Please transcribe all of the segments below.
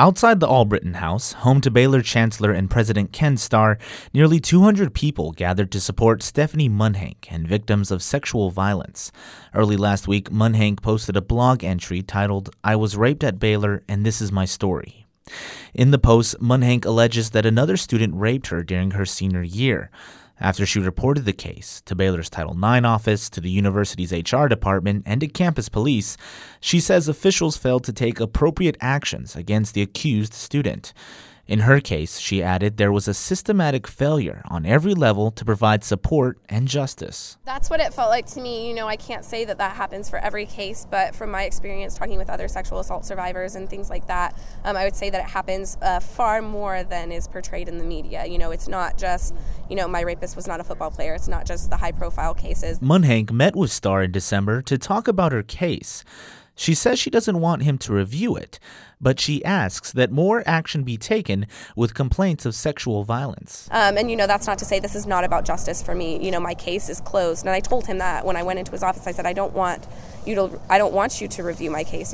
Outside the Albritton House, home to Baylor Chancellor and President Ken Starr, nearly 200 people gathered to support Stephanie Munhank and victims of sexual violence. Early last week, Munhank posted a blog entry titled, "I was raped at Baylor and this is my story." In the post, Munhank alleges that another student raped her during her senior year. After she reported the case to Baylor's Title IX office, to the university's HR department, and to campus police, she says officials failed to take appropriate actions against the accused student. In her case, she added, there was a systematic failure on every level to provide support and justice. That's what it felt like to me. I can't say that happens for every case, but from my experience talking with other sexual assault survivors and things like that, I would say that it happens far more than is portrayed in the media. It's not just, my rapist was not a football player. It's not just the high-profile cases. Munhank met with Starr in December to talk about her case. She says she doesn't want him to review it, but she asks that more action be taken with complaints of sexual violence. And that's not to say this is not about justice for me. My case is closed, and I told him that when I went into his office. I said, I don't want you to review my case.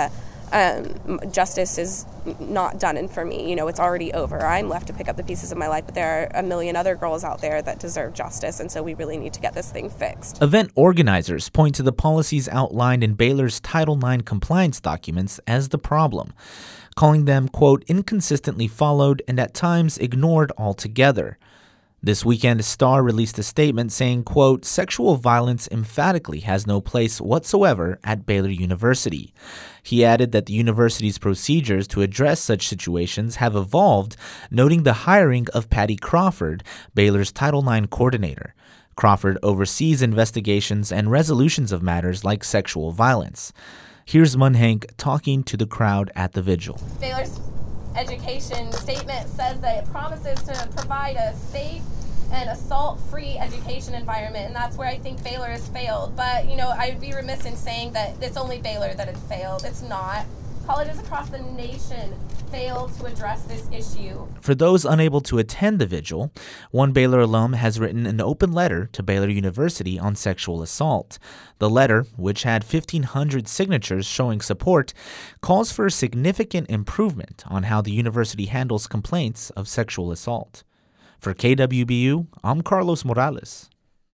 Justice is not done for me. It's already over. I'm left to pick up the pieces of my life, but there are a million other girls out there that deserve justice, and so we really need to get this thing fixed. Event organizers point to the policies outlined in Baylor's Title IX compliance documents as the problem, calling them, quote, inconsistently followed and at times ignored altogether. This weekend, Starr released a statement saying, quote, sexual violence emphatically has no place whatsoever at Baylor University. He added that the university's procedures to address such situations have evolved, noting the hiring of Patty Crawford, Baylor's Title IX coordinator. Crawford oversees investigations and resolutions of matters like sexual violence. Here's Munhank talking to the crowd at the vigil. Baylor's education statement says that it promises to provide a safe and assault-free education environment, and that's where I think Baylor has failed. But, I would be remiss in saying that it's only Baylor that has failed. It's not. Colleges across the nation failed to address this issue. For those unable to attend the vigil, one Baylor alum has written an open letter to Baylor University on sexual assault. The letter, which had 1,500 signatures showing support, calls for a significant improvement on how the university handles complaints of sexual assault. For KWBU, I'm Carlos Morales.